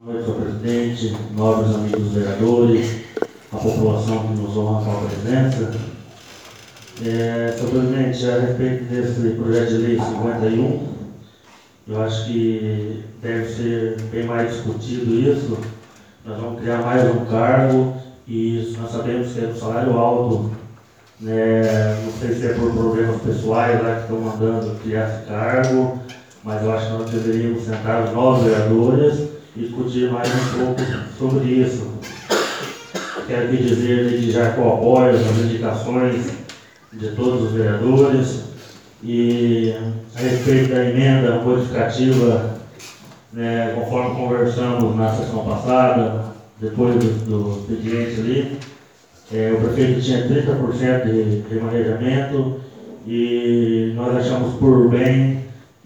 noite, senhor presidente, nobres amigos vereadores, a população que nos honra com a presença. Senhor presidente, a respeito desse projeto de lei 51, eu acho que deve ser bem mais discutido isso. Nós vamos criar mais um cargo e nós sabemos que é um salário alto, né? Não sei se é por problemas pessoais lá que estão mandando criar esse cargo, mas eu acho que nós deveríamos sentar os nós vereadores e discutir mais um pouco sobre isso. Quero aqui dizer desde já que eu apoio as indicações de todos os vereadores e a respeito da emenda modificativa, né, conforme conversamos na sessão passada, depois do expediente ali, o prefeito tinha 30% de remanejamento e nós achamos por bem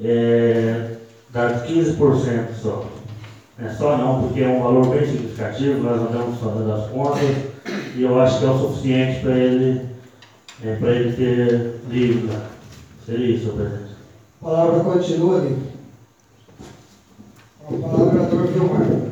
dar 15% só. Só não, porque é um valor bem significativo, nós andamos fazendo as contas e eu acho que é o suficiente para ele ter livre. Seria isso, senhor presidente. A palavra continua, ali. A palavra é do vereador Vilmar.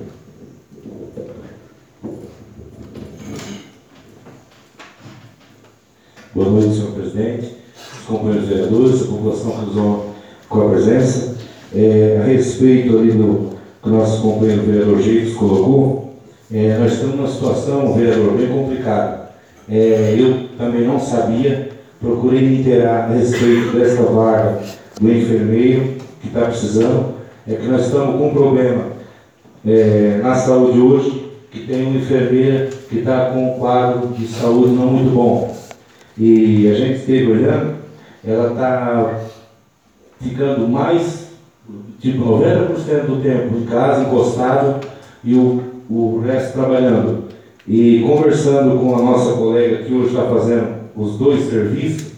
Boa noite, senhor presidente, os companheiros vereadores, a população que nos honra com a presença. A respeito ali do que o nosso companheiro vereador Geitos colocou, nós estamos numa situação, vereador, bem complicada. Eu também não sabia, procurei me inteirar a respeito desta vaga do enfermeiro que está precisando. É que nós estamos com um problema na saúde hoje, que tem uma enfermeira que está com um quadro de saúde não muito bom. E a gente esteve olhando, ela está ficando mais, tipo 90% do tempo em casa, encostado, e o resto trabalhando. E conversando com a nossa colega que hoje está fazendo os dois serviços,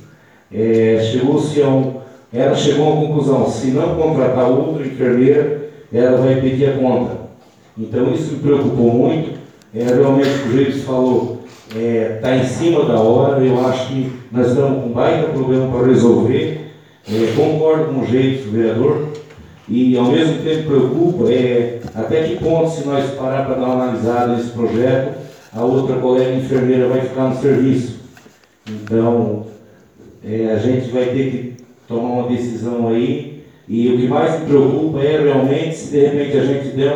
ela chegou a uma conclusão: se não contratar outra enfermeira, ela vai pedir a conta. Então isso me preocupou muito. Realmente o que o Geitos falou está em cima da hora. Eu acho que nós estamos com um baita problema para resolver. Concordo com o Geitos, vereador, e ao mesmo tempo preocupa até que ponto, se nós parar para dar uma analisada nesse projeto, a outra colega enfermeira vai ficar no serviço. Então, a gente vai ter que tomar uma decisão aí, e o que mais me preocupa realmente se de repente a gente der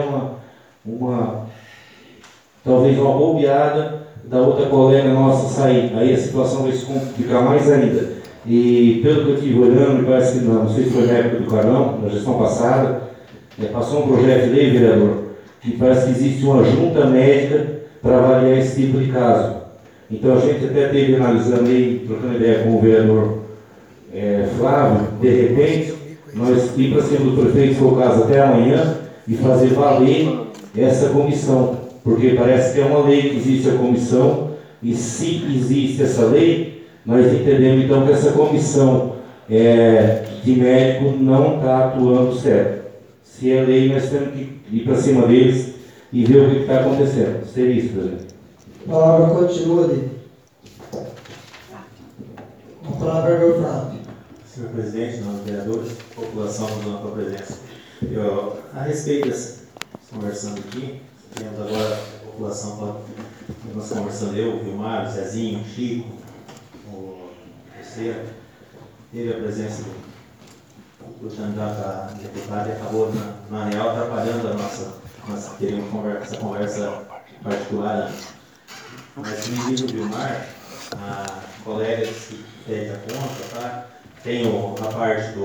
talvez uma bobeada da outra colega nossa sair. Aí a situação vai se complicar mais ainda. E pelo que eu estive olhando, me parece que não sei se foi na época do Carão, na gestão passada, passou um projeto de lei, vereador, que parece que existe uma junta médica para avaliar esse tipo de caso. Então a gente até teve analisando aí, trocando ideia com o vereador Flávio, de repente, nós ir para cima do prefeito, se for o caso, até amanhã, e fazer valer essa comissão, porque parece que é uma lei que existe a comissão, e se existe essa lei, nós entendemos então que essa comissão de médico não está atuando certo. Se é lei, nós temos que ir para cima deles e ver o que está acontecendo. Seria isso, presidente. A palavra continua, ali. A palavra é do Flávio. Senhor presidente, nós vereadores, população nos honra com a presença. A respeito dessa, conversando aqui, temos agora a população, nós conversando, eu, o Vilmar, o Zezinho, o Chico, o Terceiro, teve a presença do candidato a deputado e acabou, na real, atrapalhando nós teríamos essa conversa particular. Mas me diz o Vilmar, a colega que pede a conta, tá? Tem a parte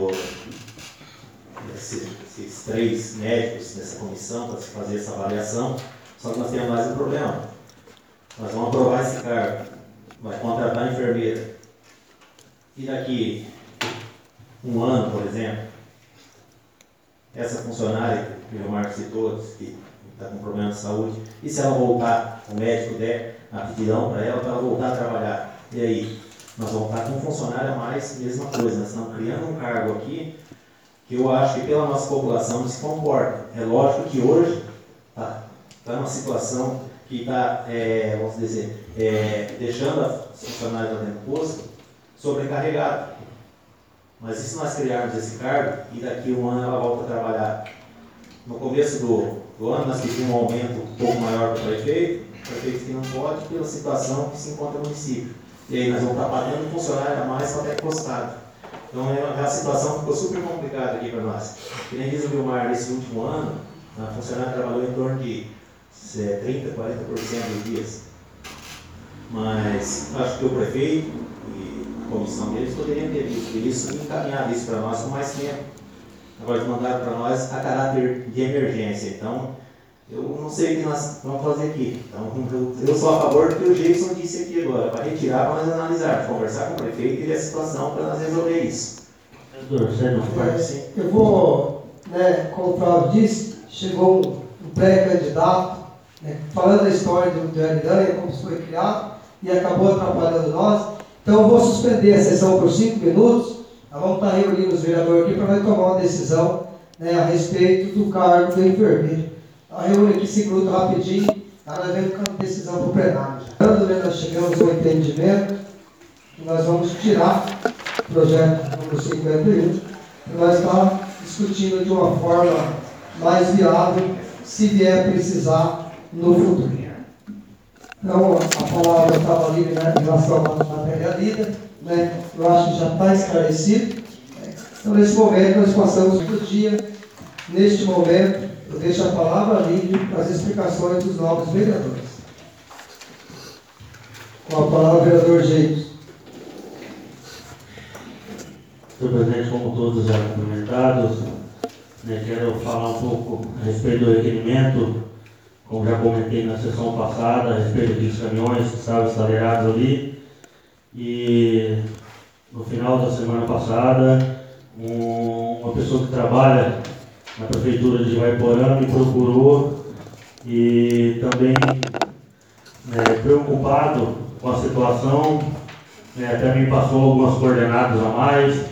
desses 3 médicos nessa comissão para se fazer essa avaliação, só que nós temos mais um problema. Nós vamos aprovar esse cargo, vai contratar a enfermeira. E daqui um ano, por exemplo, essa funcionária que o Marcos citou, que está com problema de saúde, e se ela voltar, o médico der a aptidão para ela voltar a trabalhar? E aí? Nós vamos estar com um funcionário a mais, mesma coisa. Nós estamos criando um cargo aqui que eu acho que pela nossa população não se comporta. É lógico que hoje está numa situação que está, vamos dizer, deixando os funcionários lá dentro do posto sobrecarregados. Mas e se nós criarmos esse cargo e daqui um ano ela volta a trabalhar? No começo do ano, nós pedimos um aumento um pouco maior para o prefeito que não pode, pela situação que se encontra no município. E aí nós vamos estar pagando um funcionário a mais para ter custado. Então a situação ficou super complicada aqui para nós. Que nem diz o Vilmar, nesse último ano, a funcionária trabalhou em torno de 30%, 40% dos dias. Mas acho que o prefeito e a comissão deles poderiam ter visto isso e encaminhado isso para nós com mais tempo. Agora eles mandaram para nós a caráter de emergência. Então, eu não sei o que nós vamos fazer aqui. Então, eu sou a favor do que o Jason disse aqui agora, para retirar, para nós analisar, conversar com o prefeito e ver a situação para nós resolver isso. Eu vou, como o Flávio disse, chegou um pré-candidato, falando a história do Aridanha, como isso foi criado, e acabou atrapalhando nós. Então, eu vou suspender a sessão por 5 minutos. Nós vamos estar reunindo os vereadores aqui para tomar uma decisão a respeito do cargo do enfermeiro. A reúne aqui 5 minutos rapidinho, nós vamos com a decisão para o plenário. Nós chegamos ao entendimento que nós vamos tirar o projeto número 51 e nós estamos discutindo de uma forma mais viável, se vier precisar no futuro. Então, a palavra estava ali em relação à matéria lida, eu acho que já está esclarecido. Então, nesse momento, nós passamos o dia. Neste momento, eu deixo a palavra livre para as explicações dos novos vereadores. Com a palavra, vereador James. Senhor presidente, como todos já cumprimentados, quero falar um pouco a respeito do requerimento, como já comentei na sessão passada, a respeito dos caminhões que estavam instalados ali. E no final da semana passada, uma pessoa que trabalha na prefeitura de Ivaiporã me procurou e também preocupado com a situação, até me passou algumas coordenadas a mais,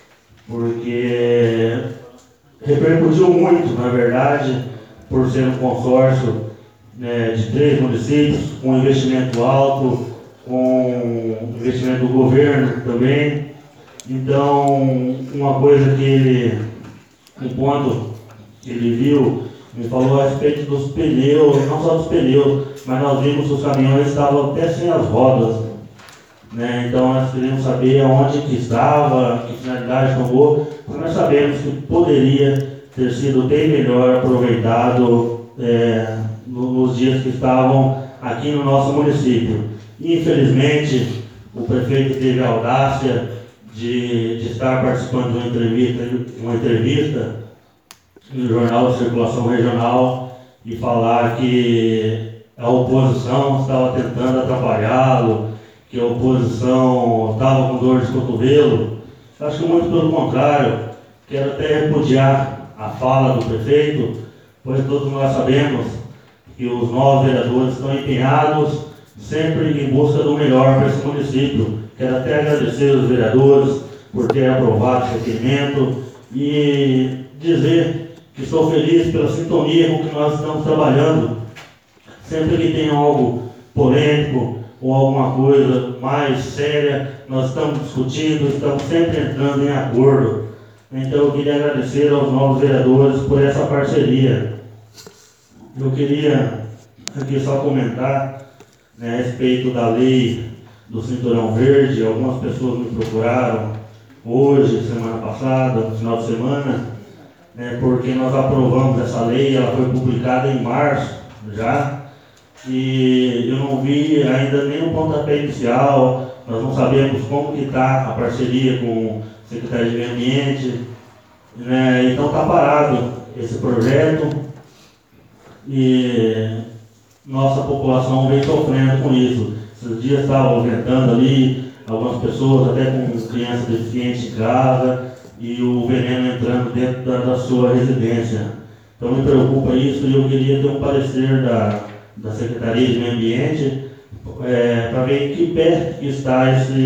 porque repercutiu muito, na verdade, por ser um consórcio de 3 municípios, com investimento alto, com investimento do governo também. Então, uma coisa que um ponto que ele viu, me falou a respeito dos pneus, não só dos pneus, mas nós vimos que os caminhões estavam até sem as rodas. Então nós queríamos saber aonde que estava, que finalidade tomou, porque nós sabemos que poderia ter sido bem melhor aproveitado nos dias que estavam aqui no nosso município. Infelizmente, o prefeito teve a audácia de estar participando de uma entrevista no Jornal de Circulação Regional e falar que a oposição estava tentando atrapalhá-lo, que a oposição estava com dor de cotovelo. Acho que muito pelo contrário, quero até repudiar a fala do prefeito, pois todos nós sabemos que os novos vereadores estão empenhados sempre em busca do melhor para esse município. Quero até agradecer os vereadores por ter aprovado esse requerimento e dizer que estou feliz pela sintonia com que nós estamos trabalhando. Sempre que tem algo polêmico ou alguma coisa mais séria, nós estamos discutindo, estamos sempre entrando em acordo. Então eu queria agradecer aos novos vereadores por essa parceria. Eu queria aqui só comentar a respeito da lei do Cinturão Verde. Algumas pessoas me procuraram hoje, semana passada, no final de semana, porque nós aprovamos essa lei, ela foi publicada em março já, e eu não vi ainda nenhum pontapé inicial, nós não sabemos como que está a parceria com o Secretário de Meio Ambiente, então está parado esse projeto e nossa população vem sofrendo com isso. Esses dias estavam ventando ali, algumas pessoas até com criança deficiente em casa e o veneno entrando dentro da sua residência. Então me preocupa isso e eu queria ter um parecer da Secretaria de Meio Ambiente para ver em que pé está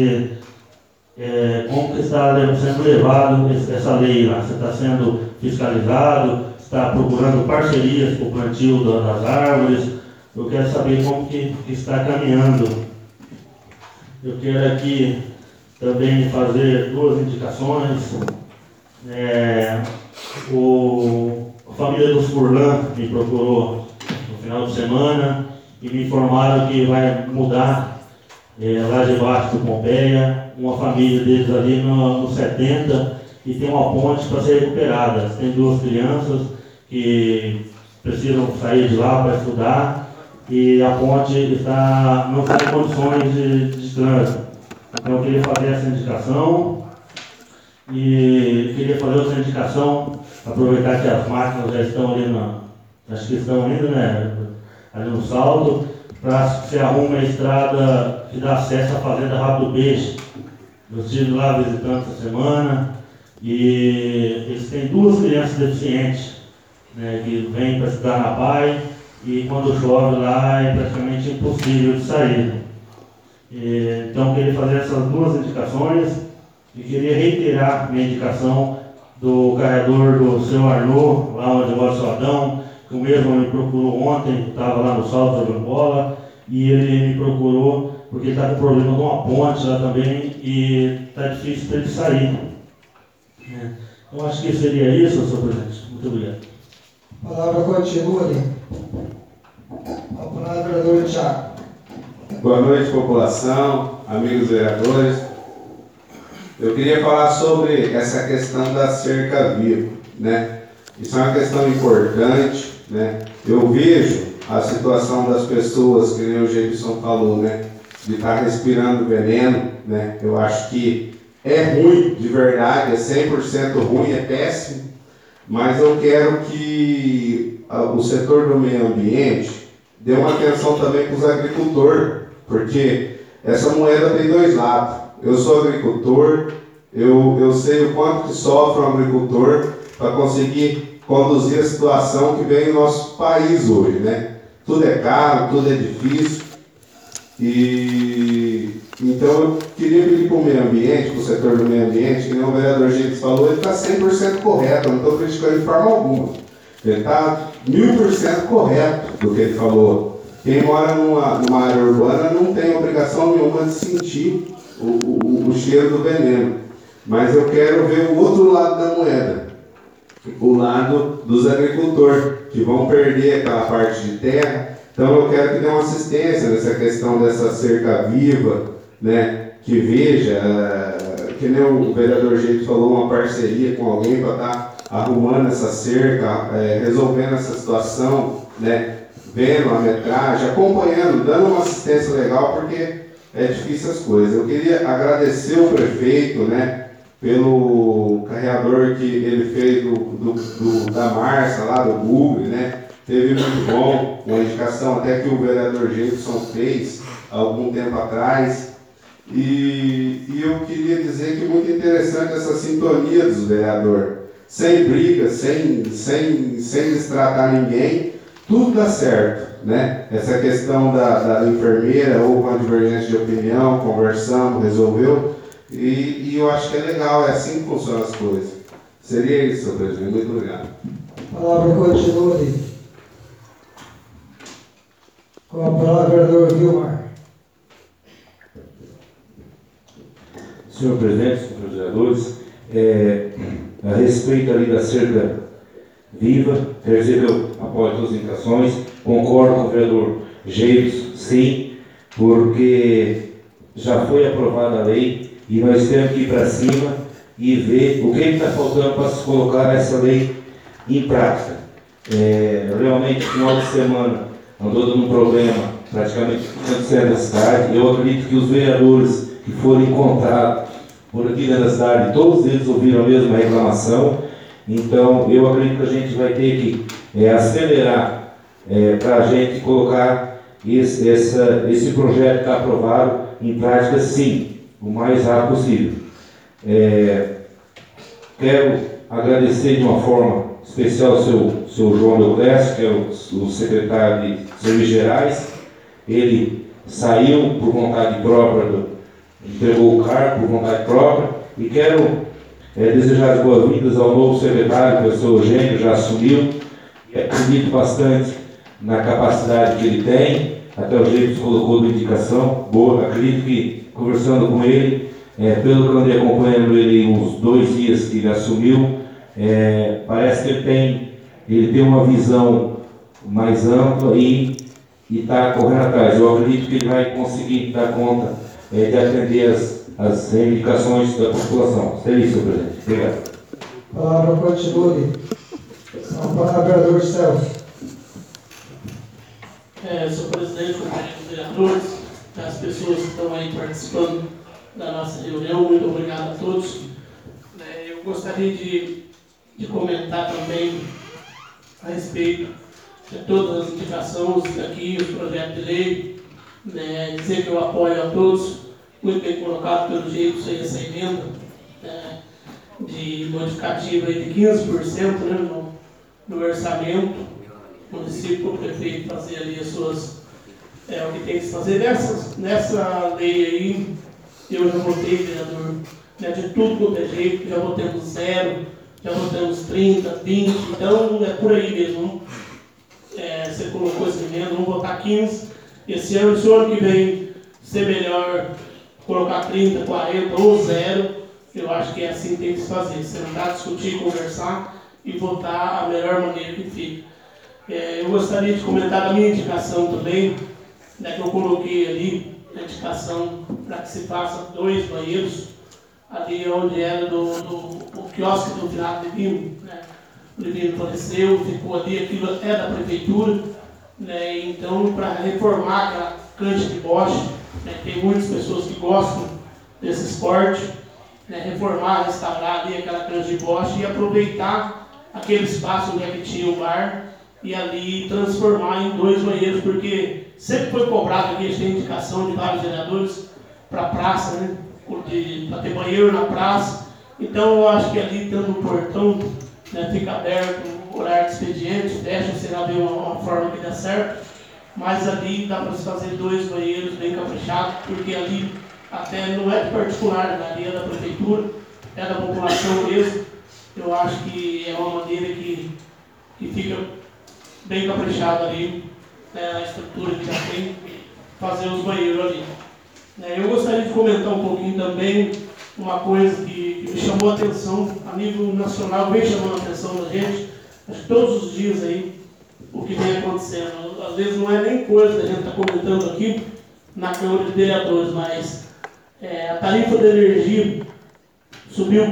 como que está sendo levado essa lei lá. Você está sendo fiscalizado, está procurando parcerias para o plantio das árvores. Eu quero saber como que está caminhando. Eu quero aqui também fazer 2 indicações. O A família do Furlan me procurou no final de semana e me informaram que vai mudar lá debaixo do Pompeia, uma família deles ali no 70, e tem uma ponte para ser recuperada. Tem 2 crianças que precisam sair de lá para estudar e a ponte não está em condições de trânsito. Então eu queria fazer essa indicação e queria fazer outra indicação, aproveitar que as máquinas já estão ali acho que estão ainda, né, ali no salto, para se arruma a estrada que dá acesso à fazenda Rabo do Peixe. Eu estive lá visitando essa semana e eles têm 2 crianças deficientes, né, que vêm para estudar na PAI, e quando chove lá é praticamente impossível de sair. Então eu queria fazer essas 2 indicações e queria reiterar minha indicação do carregador do seu Arnaud, lá onde mora o seu Adão, que o mesmo me procurou ontem, estava lá no salto jogando bola, e ele me procurou porque ele está com problema de uma ponte lá também e está difícil para ele sair. Então acho que seria isso, senhor presidente. Muito obrigado. A palavra continua ali. A palavra, vereador Thiago. Boa noite, população, amigos vereadores. Eu queria falar sobre essa questão da cerca viva, né? Isso é uma questão importante, né? Eu vejo a situação das pessoas, que nem o Jefferson falou, né? De estar respirando veneno, né? Eu acho que é ruim, de verdade, é 100% ruim, é péssimo, mas eu quero que o setor do meio ambiente dê uma atenção também para os agricultores, porque essa moeda tem 2 lados. Eu sou agricultor, eu sei o quanto que sofre um agricultor para conseguir conduzir a situação que vem no nosso país hoje, né? Tudo é caro, tudo é difícil. E então eu queria pedir para o meio ambiente, para o setor do meio ambiente, que nem o vereador Gentes falou, ele está 100% correto, eu não estou criticando de forma alguma. Ele está 1000% correto do que ele falou. Quem mora numa área urbana não tem obrigação nenhuma de sentir o cheiro do veneno. Mas eu quero ver o outro lado da moeda, o lado dos agricultores, que vão perder aquela parte de terra. Então eu quero que dê uma assistência nessa questão dessa cerca viva, né? Que veja, que nem o vereador Jeito falou, uma parceria com alguém para estar arrumando essa cerca, resolvendo essa situação, né? Vendo a metragem, acompanhando, dando uma assistência legal, porque é difícil as coisas. Eu queria agradecer o prefeito, né? Pelo carreador que ele fez da Marça, lá do Google, né? Teve muito bom, uma indicação até que o vereador Gilson fez há algum tempo atrás. E eu queria dizer que é muito interessante essa sintonia dos vereadores. Sem briga, sem destratar ninguém, tudo dá certo, né? Essa questão da enfermeira, houve uma divergência de opinião, conversamos, resolveu. E eu acho que é legal, é assim que funcionam as coisas. Seria isso, senhor presidente. Muito obrigado. A palavra continua ali. Com a palavra, vereador Vilmar. Senhor presidente, senhores vereadores, a respeito ali da cerca viva, quero dizer que eu apoio todas as indicações, concordo com o vereador Geiros, sim, porque já foi aprovada a lei e nós temos que ir para cima e ver o que está faltando para se colocar essa lei em prática. Realmente, no final de semana, andou dando um problema praticamente no centro da cidade. Eu acredito que os vereadores que foram encontrados por aqui dentro da cidade, todos eles ouviram a mesma reclamação. Então, eu acredito que a gente vai ter que acelerar para a gente colocar esse projeto que está aprovado em prática, sim, o mais rápido possível. Quero agradecer de uma forma especial ao seu João Deoclésio, que é o secretário de Serviços Gerais. Ele saiu por vontade própria, entregou o cargo por vontade própria, e quero desejar as boas-vindas ao novo secretário, que é o seu Eugênio, já assumiu, e acredito bastante na capacidade que ele tem, até o jeito que colocou de indicação, boa. Acredito que, conversando com ele, pelo que eu andei acompanhando ele uns 2 dias que ele assumiu, parece que ele tem ele ter uma visão mais ampla e está correndo atrás. Eu acredito que ele vai conseguir dar conta de atender as reivindicações da população. É isso, senhor presidente. Obrigado. A palavra continue. A palavra, vereador Celso. Senhor presidente, companheiros vereadores, as pessoas que estão aí participando da nossa reunião, muito obrigado a todos. Eu gostaria de comentar também a respeito de todas as indicações aqui, os projetos de lei, dizer que eu apoio a todos, muito bem colocado pelo jeito sem essa emenda de modificativa aí de 15% no orçamento, o município, o prefeito fazer ali as suas, o que tem que se fazer. Nessa lei aí, eu já votei, vereador, de tudo quanto é jeito, já votamos 0, já votamos 30, 20, então é por aí mesmo. Você colocou esse emenda, vamos votar 15. Esse ano, se o ano que vem ser melhor colocar 30, 40 ou 0, eu acho que é assim que tem que se fazer. Sentar, discutir, conversar e votar a melhor maneira que fica. Eu gostaria de comentar a minha indicação também, que eu coloquei ali, a indicação para que se faça 2 banheiros, ali onde era o quiosque do Finado Divino. O Divino faleceu, ficou ali, aquilo é da prefeitura, então para reformar aquela cancha de boche, tem muitas pessoas que gostam desse esporte, reformar, restaurar ali aquela cancha de boche e aproveitar aquele espaço onde que tinha o bar e ali transformar em 2 banheiros, porque sempre foi cobrado aqui, a gente tem indicação de vários vereadores para a praça, para ter banheiro na praça. Então eu acho que ali tendo um portão, fica aberto o horário de expediente, fecha, será ver uma forma que dá certo, mas ali dá para se fazer 2 banheiros bem caprichados, porque ali até não é de particular, ali é da prefeitura, é da população mesmo. Eu acho que é uma maneira que fica bem caprichado ali, a estrutura que já tem, fazer os banheiros ali. Eu gostaria de comentar um pouquinho também uma coisa que me chamou a atenção, a nível nacional, vem chamando a atenção da gente, acho que todos os dias aí, o que vem acontecendo. Às vezes não é nem coisa que a gente está comentando aqui na Câmara de Vereadores, mas a tarifa de energia subiu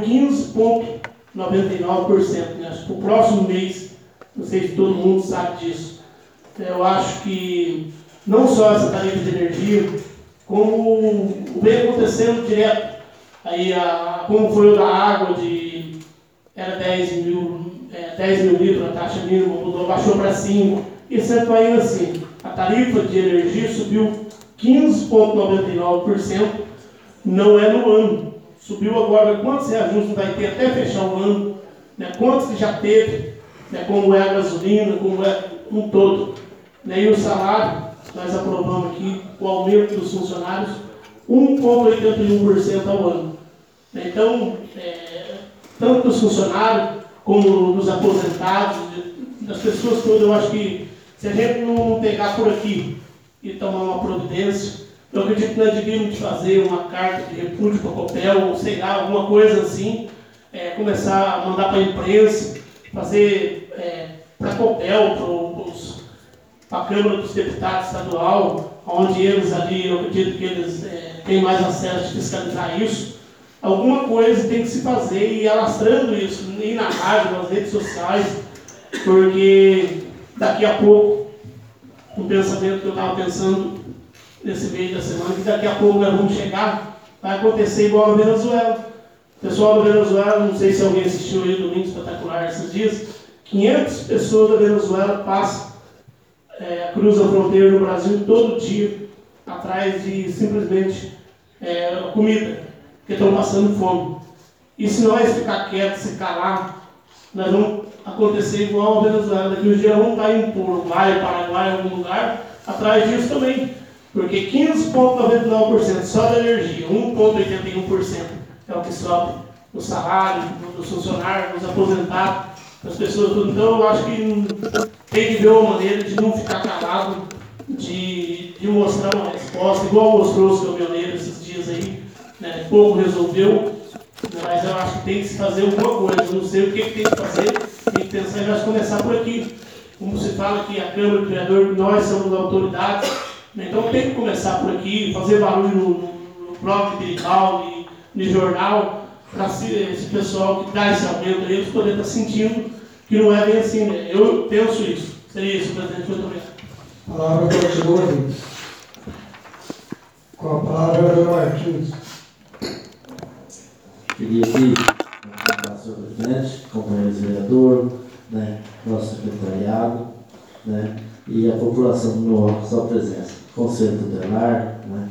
15,99%. Acho que o próximo mês, não sei se todo mundo sabe disso. Eu acho que não só essa tarifa de energia, como vem acontecendo direto. Aí, como foi o da água, era 10 mil litros, a taxa mínima mudou, baixou para 5, e sempre vai indo assim. A tarifa de energia subiu 15,99%, não é no ano. Subiu agora, quantos reajustes vai ter até fechar o ano, quantos que já teve, como é a gasolina, como é um todo. E o salário, nós aprovamos aqui o aumento dos funcionários, 1,81% ao ano. Então, tanto dos funcionários, como dos aposentados, das pessoas todas, eu acho que se a gente não pegar por aqui e tomar uma providência, eu acredito que nós devíamos fazer uma carta de repúdio para a Copel, ou sei lá, alguma coisa assim, começar a mandar para a imprensa, fazer para a Copel, para a Câmara dos Deputados Estadual, onde eles ali, eu acredito que eles têm mais acesso de fiscalizar isso. Alguma coisa tem que se fazer e ir alastrando isso, ir na rádio, nas redes sociais, porque daqui a pouco, um pensamento que eu estava pensando nesse meio da semana, que daqui a pouco nós vamos chegar, vai acontecer igual a Venezuela. O pessoal da Venezuela, não sei se alguém assistiu aí o Domingo Espetacular esses dias, 500 pessoas da Venezuela cruzam a fronteira no Brasil todo dia, atrás de simplesmente comida, porque estão passando fome. E se nós ficar quietos, se calar, nós vamos acontecer igual a Venezuela. Daqui uns dias vamos estar indo para o Uruguai, Paraguai, em algum lugar, atrás disso também. Porque 15,99% só da energia, 1,81% é o que sobe no salário, dos funcionários, dos aposentados, das pessoas. Então eu acho que tem que ver uma maneira de não ficar calado, de mostrar uma resposta, igual mostrou os caminhoneiros esses dias aí, pouco resolveu, mas eu acho que tem que se fazer alguma coisa. Eu não sei o que tem que fazer, tem que pensar em nós começar por aqui. Como se fala que a Câmara do Vereador, nós somos autoridades, né? Então tem que começar por aqui, fazer barulho no blog de Perical, no jornal, para esse pessoal que dá esse aumento aí, eles poderem estar sentindo que não é bem assim, né? Eu penso isso. Seria isso, presidente. Muito obrigado. A palavra continua ali. Com a palavra, vereador Martins. Queria aqui cumprimentar o senhor presidente, companheiros vereador, né, nosso secretariado, né, e a população no sua presença. Conselho Tutelar, né.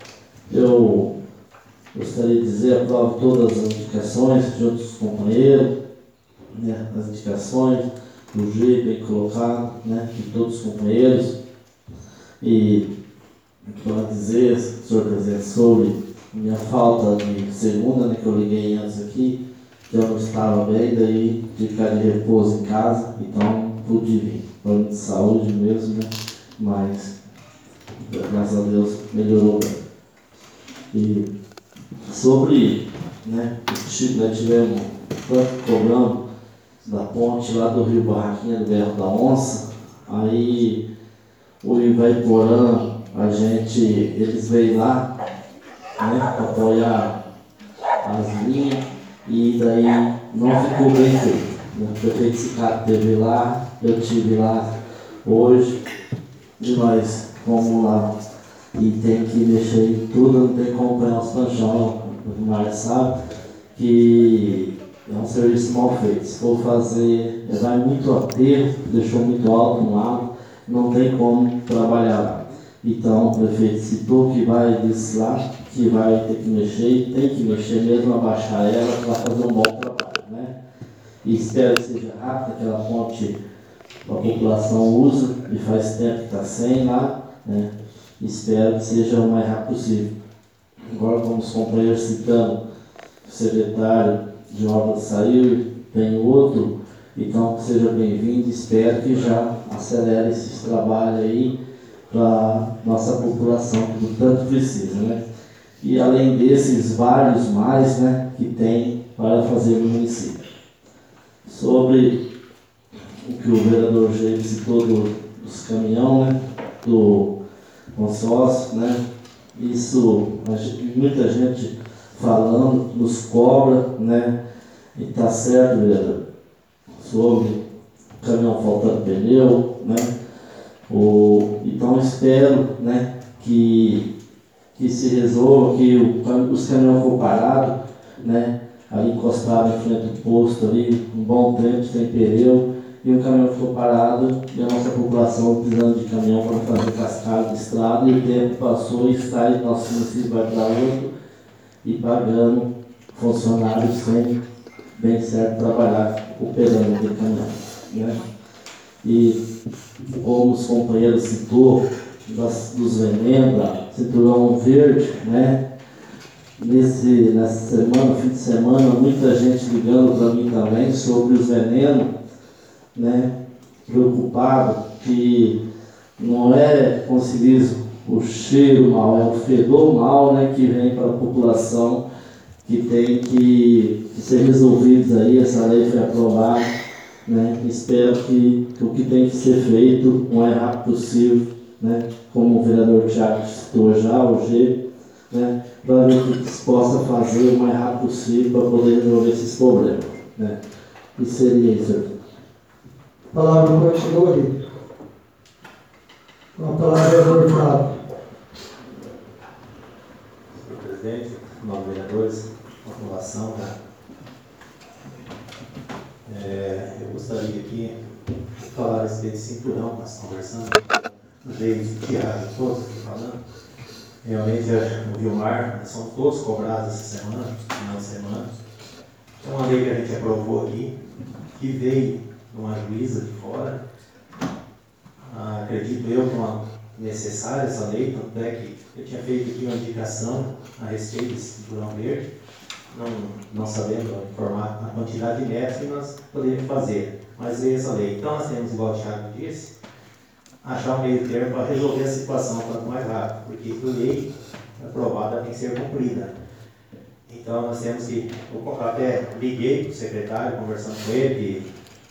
Eu gostaria de dizer, aprovo todas as indicações de outros companheiros, né, as indicações do G bem colocado, né, de todos os companheiros. E para dizer, senhor presidente, sobre minha falta de segunda, né, que eu liguei antes aqui, que eu não estava bem, daí de ficar de repouso em casa, então pude vir. Plano de saúde mesmo, né, mas graças a Deus melhorou bem. E sobre, né, nós tivemos tanto problema da ponte lá do Rio Barraquinha, do Berro da Onça, aí o Ivaiporã, eles veio lá, né, para apoiar as linhas, e daí não ficou bem feito. O prefeito Cicato esteve lá, eu estive lá hoje, e nós fomos lá e tem que mexer em tudo, não tem como apanhar os panchão, o Mário sabe que é um serviço mal feito. Se for fazer, vai muito aterro, deixou muito alto no lado, não tem como trabalhar lá. Então o prefeito citou que vai desse lá, que vai ter que mexer, e tem que mexer mesmo, abaixar ela para fazer um bom trabalho, né? E espero que seja rápido, aquela ponte a população usa e faz tempo que está sem lá, né? Espero que seja o mais rápido possível. Agora, como os companheiros citando, o secretário de obras saiu, tem outro, então que seja bem-vindo, espero que já acelere esses trabalhos aí para nossa população, que tanto precisa, né? E além desses, vários mais, né, que tem para fazer no município. Sobre o que o vereador Jair citou dos caminhões, né, do consórcio, né, isso, muita gente falando, nos cobra, né, e está certo, vereador, sobre o caminhão faltando pneu, né, então espero, né, que se resolva, que os caminhões foram parados, né, ali encostado em frente do posto, ali, um bom tempo, sem pneu, e o caminhão ficou parado, e a nossa população precisando de caminhão para fazer cascalho de estrada, e o tempo passou e sai, nosso município vai para outro, e pagando funcionários sem bem certo trabalhar operando aquele caminhão, né? E como os companheiros citou, dos venenos, da cinturão verde, né? Nessa semana, fim de semana, muita gente ligando para mim também sobre os venenos, né? Preocupado que não é, como se diz, o cheiro mal, é o fedor mal, né? Que vem para a população, que tem que ser resolvidos aí. Essa lei foi aprovada, né? Espero que o que tem que ser feito o mais rápido possível, né? Como o vereador Thiago citou já, o G, né? Para ver o que se possa fazer o mais rápido possível para poder resolver esses problemas, né? E seria isso. A palavra continua ali. Com a palavra, vereador Flávio. Senhor presidente, nove vereadores, população, né? Eu gostaria aqui de falar a respeito de cinturão, nós conversando, o jeito de Thiago, todos aqui falando. Realmente, o Vilmar, nós somos todos cobrados essa semana, final de semana. É uma lei que a gente aprovou aqui, que veio de uma juíza de fora. Acredito eu que é necessária essa lei, tanto é que eu tinha feito aqui uma indicação a respeito desse cinturão verde, não sabendo informar a quantidade de metros que nós poderíamos fazer, mas veio essa lei. Então nós temos, igual o Thiago disse, achar um meio termo para resolver a situação quanto mais rápido, porque a lei aprovada tem que ser cumprida. Então nós temos que, eu até liguei para o secretário, conversando com ele,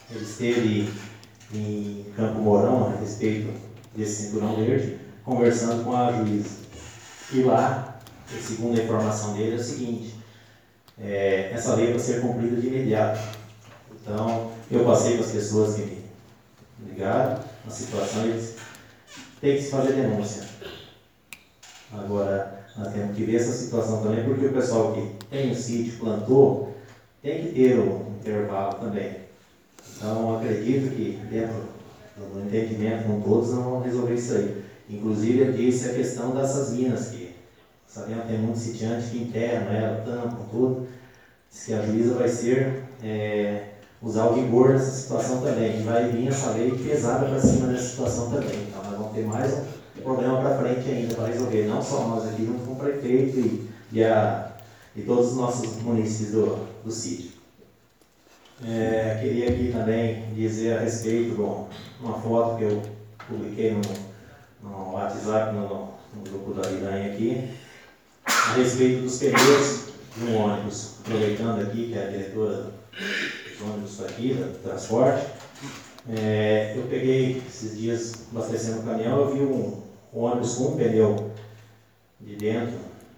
ele esteve em Campo Mourão a respeito desse cinturão verde, conversando com a juíza. E lá, segundo a informação dele, é o seguinte: essa lei vai ser cumprida de imediato. Então, eu passei para as pessoas que me ligaram na situação e eles têm que se fazer denúncia. Agora, nós temos que ver essa situação também, porque o pessoal que tem o sítio, plantou, tem que ter um intervalo também. Então, acredito que dentro do entendimento com todos não vão resolver isso aí. Inclusive, eu disse a questão dessas minas, que sabemos que tem muitos sitiantes que enterram ela, tampam, tudo. Diz que a juíza vai ser, usar o rigor nessa situação também, e vai vir essa lei pesada para cima dessa situação também. Então, nós vamos ter mais um problema para frente ainda para resolver, não só nós aqui, junto com o prefeito e todos os nossos munícipes do sítio. Queria aqui também dizer a respeito de uma foto que eu publiquei no WhatsApp, no grupo da Iranha aqui, a respeito dos pneus de um ônibus. Aproveitando aqui que é a diretora dos ônibus aqui, do transporte, eu peguei esses dias abastecendo o caminhão, eu vi um ônibus com um pneu de dentro,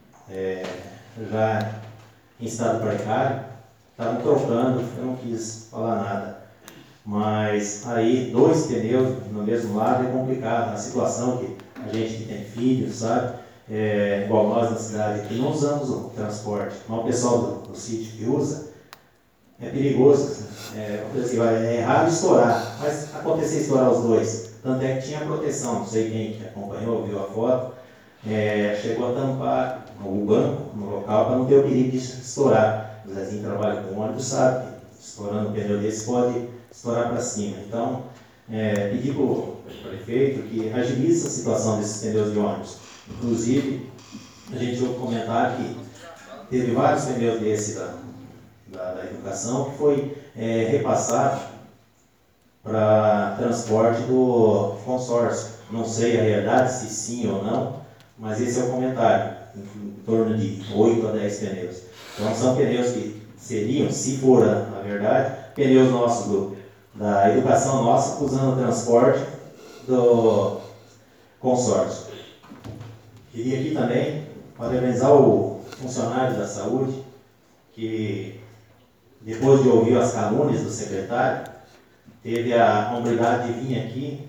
já em estado precário. Estavam trocando, eu não quis falar nada. Mas aí, 2 pneus no mesmo lado é complicado. A situação que a gente que tem filhos, sabe? Igual nós na cidade aqui, não usamos o transporte. Mas o pessoal do sítio que usa, é perigoso. É raro estourar, mas acontecer estourar os 2. Tanto é que tinha proteção, não sei quem que acompanhou, viu a foto. Chegou a tampar o banco no local para não ter o perigo de estourar. O Zezinho trabalha com ônibus, sabe que estourando um pneu desse pode estourar para cima. Então, pedi para o prefeito que agilize a situação desses pneus de ônibus. Inclusive, a gente ouviu comentar que teve vários pneus desses da educação que foi repassado para transporte do consórcio. Não sei a realidade, se sim ou não, mas esse é o comentário, em torno de 8 a 10 pneus. Então são pneus que seriam, se for na verdade, pneus nossos da educação nossa, usando o transporte do consórcio. Queria aqui também parabenizar o funcionário da saúde, que depois de ouvir as calúnias do secretário, teve a hombridade de vir aqui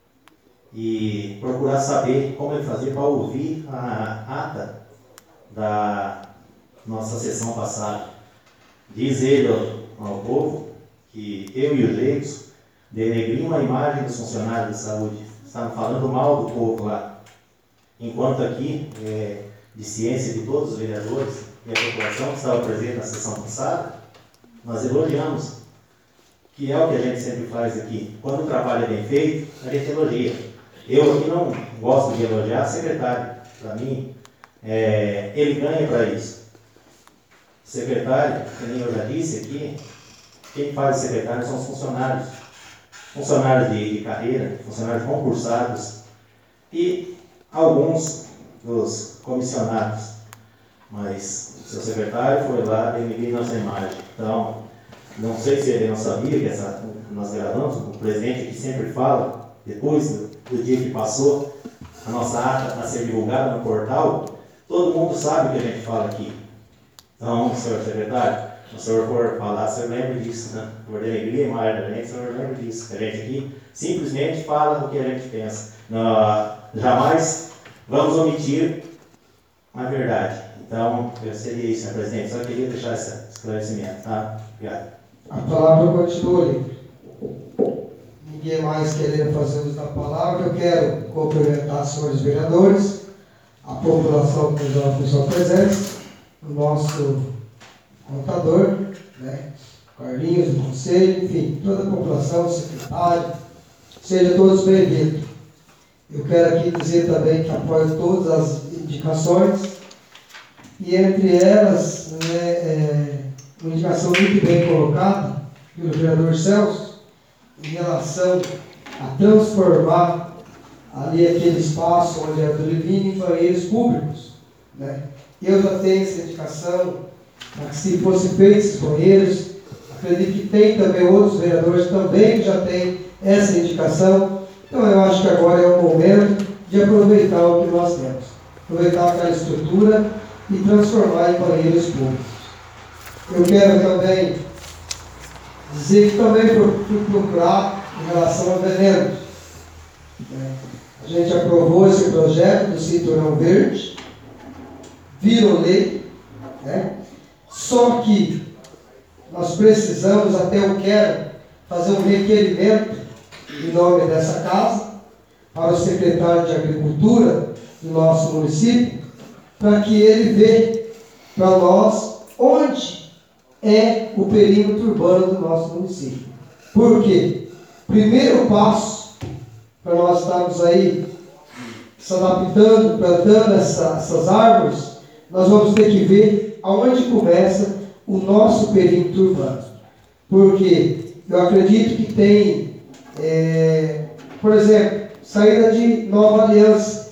e procurar saber como ele fazia para ouvir a ata da nossa sessão passada. Diz ele ao povo que eu e o Leitos denegrimos a imagem dos funcionários de saúde. Estavam falando mal do povo lá. Enquanto aqui, de ciência de todos os vereadores e a população que estava presente na sessão passada, nós elogiamos, que é o que a gente sempre faz aqui. Quando o trabalho é bem feito, a gente elogia. Eu aqui não gosto de elogiar o secretário. Para mim, ele ganha para isso. O secretário, como eu já disse aqui, quem faz o secretário são os funcionários. Funcionários de carreira, funcionários concursados e alguns dos comissionados. Mas o seu secretário foi lá denegrir nossa imagem. Então, não sei se ele não sabia que nós gravamos, o presidente que sempre fala, depois do dia que passou, a nossa ata a ser divulgada no portal, todo mundo sabe o que a gente fala aqui. Então, senhor secretário, se o senhor for falar, o senhor lembra disso, né? Por denegrir a imagem da gente, o senhor lembra disso. A gente aqui simplesmente fala o que a gente pensa. Jamais vamos omitir a verdade. Então, seria isso, senhor presidente. Só queria deixar esse esclarecimento, tá? Obrigado. A palavra continua livre. Ninguém mais querendo fazer uso da palavra. Eu quero cumprimentar os senhores vereadores, a população que nos dá a sua presença, o nosso contador, né? Carlinhos, do conselho, enfim, toda a população, o secretário, sejam todos bem-vindos. Eu quero aqui dizer também que apoio todas as indicações, e entre elas, uma indicação muito bem colocada pelo vereador Celso, em relação a transformar ali aquele espaço onde é do Livini em banheiros públicos, né? Eu já tenho essa indicação para que se fossem feitos esses banheiros, Acredito que tem também outros vereadores também que já têm essa indicação. Então eu acho que agora é o momento de aproveitar o que nós temos. Aproveitar aquela estrutura e transformar em banheiros públicos. Eu quero também dizer que também fui procurar em relação a venenos. A gente aprovou esse projeto do Cinturão Verde, virou lei, Só que nós precisamos, até eu quero fazer um requerimento em nome dessa casa para o secretário de Agricultura do nosso município, para que ele veja para nós onde é o perímetro urbano do nosso município. Por quê? Primeiro passo para nós estarmos aí se adaptando, plantando essas árvores, nós vamos ter que ver aonde começa o nosso perímetro urbano. Porque eu acredito que tem, por exemplo, saída de Nova Aliança.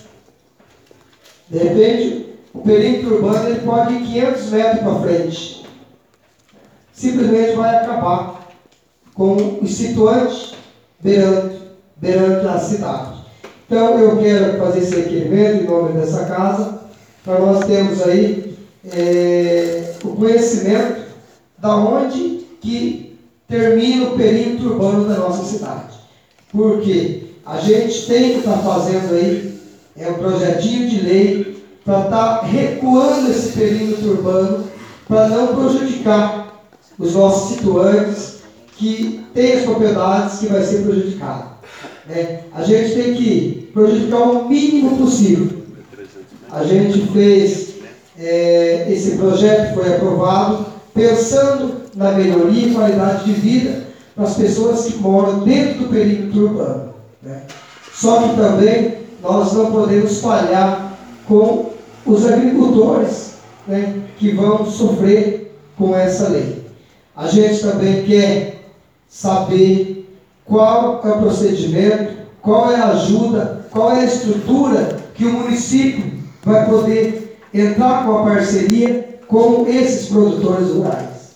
De repente, o perímetro urbano ele pode ir 500 metros para frente. Simplesmente vai acabar com os situantes beirando a cidade. Então, eu quero fazer esse requerimento em nome dessa casa, para nós termos aí o conhecimento da onde que termina o perímetro urbano da nossa cidade. Porque a gente tem que estar fazendo aí um projetinho de lei para estar recuando esse perímetro urbano para não prejudicar os nossos situantes que têm as propriedades que vai ser prejudicado. A gente tem que prejudicar o mínimo possível. A gente fez esse projeto que foi aprovado pensando na melhoria e qualidade de vida para as pessoas que moram dentro do perímetro urbano. Só que também nós não podemos falhar com os agricultores que vão sofrer com essa lei. A gente também quer saber qual é o procedimento, qual é a ajuda, qual é a estrutura que o município vai poder entrar com a parceria com esses produtores rurais.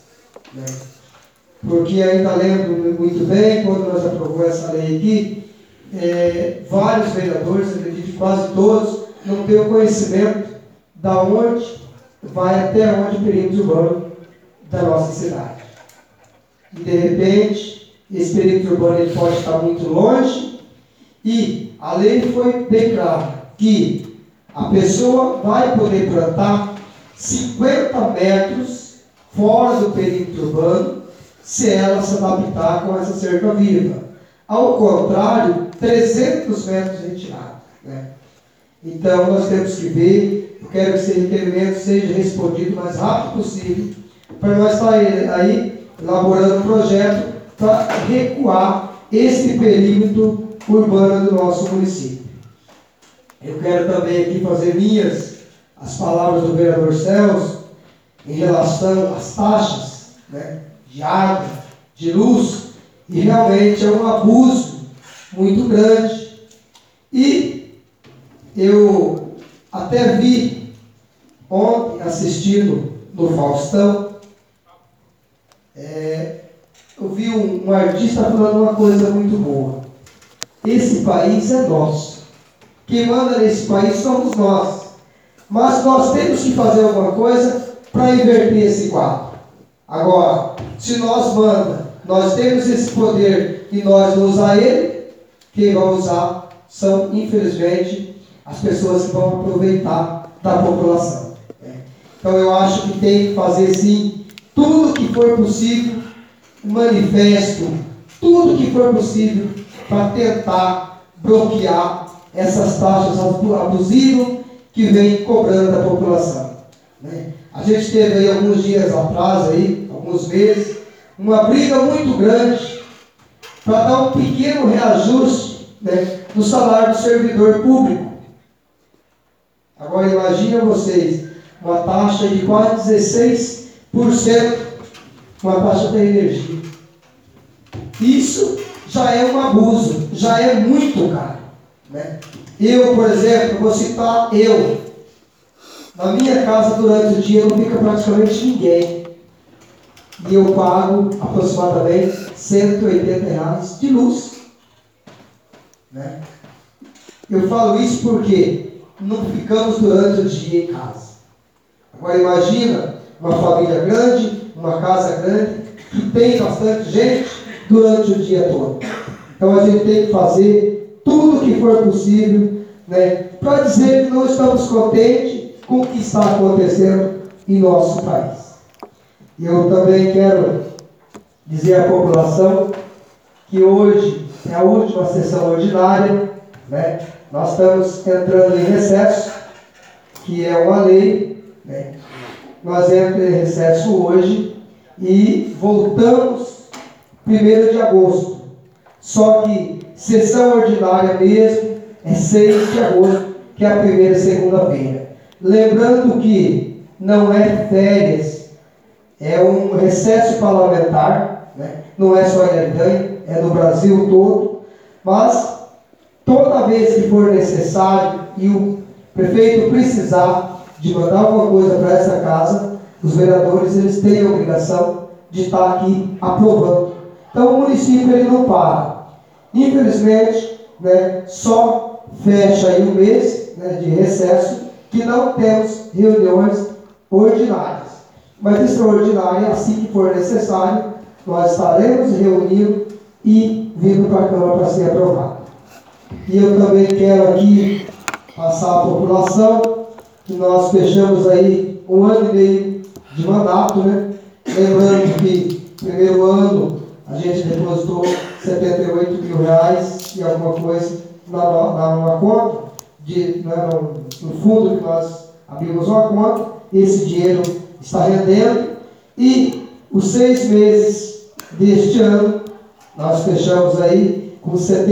Porque ainda lembro muito bem, quando nós aprovamos essa lei aqui, vários vereadores, acredito que quase todos, não têm o conhecimento da onde vai até onde o perímetro urbano da nossa cidade. E de repente, esse perímetro urbano ele pode estar muito longe e a lei foi bem clara que a pessoa vai poder plantar 50 metros fora do perímetro urbano se ela se adaptar com essa cerca viva. Ao contrário, 300 metros retirados. Então, nós temos que ver, eu quero que esse requerimento seja respondido o mais rápido possível para nós estar aí elaborando um projeto para recuar esse perímetro urbano do nosso município. Eu quero também aqui fazer minhas as palavras do vereador Celso em relação às taxas de água, de luz, e realmente é um abuso muito grande. E eu até vi ontem, assistindo no Faustão, eu vi um artista falando uma coisa muito boa. Esse país é nosso. Quem manda nesse país somos nós. Mas nós temos que fazer alguma coisa para inverter esse quadro. Agora, se nós manda, nós temos esse poder e nós não usar ele, quem vai usar são, infelizmente, as pessoas que vão aproveitar da população. Então eu acho que tem que fazer sim tudo que for possível, um manifesto, tudo que for possível para tentar bloquear essas taxas abusivas que vem cobrando da população. A gente teve aí alguns dias atrás, alguns meses, uma briga muito grande para dar um pequeno reajuste no salário do servidor público. Agora imaginem vocês, uma taxa de quase 16%, uma taxa da energia. Isso já é um abuso, já é muito caro. Eu, por exemplo, vou citar na minha casa durante o dia não fica praticamente ninguém. e eu pago aproximadamente R$180 de luz. Né? Eu falo isso porque não ficamos durante o dia em casa. Agora imagina uma família grande, uma casa grande, que tem bastante gente durante o dia todo. Então a gente tem que fazer tudo o que for possível, né, para dizer que não estamos contentes com o que está acontecendo em nosso país. E eu também quero dizer à população que hoje é a última sessão ordinária, né? Nós estamos entrando em recesso, que é uma lei, né? Nós entramos em recesso hoje e voltamos 1º de agosto. Só que sessão ordinária mesmo é 6 de agosto, que é a primeira segunda-feira. Lembrando que não é férias, é um recesso parlamentar, né? Não é só em Aridanha, é no Brasil todo, mas toda vez que for necessário e o prefeito precisar de mandar alguma coisa para essa casa, os vereadores eles têm a obrigação de estar aqui aprovando. Então o município ele não para. Infelizmente, né, só fecha aí um mês, né, de recesso, que não temos reuniões ordinárias. Mas extraordinária, assim que for necessário, nós estaremos reunindo e vindo para a Câmara para ser aprovado. E eu também quero aqui passar à população que nós fechamos aí 1 ano e meio de mandato, né? Lembrando que no primeiro ano a gente depositou R$78 mil e alguma coisa numa conta, no fundo que nós abrimos uma conta. Esse dinheiro está rendendo e os 6 meses deste ano nós fechamos aí com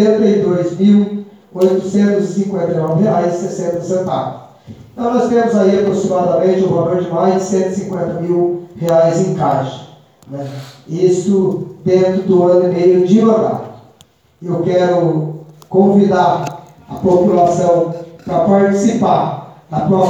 R$72.859,60. Então nós temos aí aproximadamente o valor de mais de R$150 mil em caixa, né? Isso dentro do ano e meio de mandato. Eu quero convidar a população para participar da próxima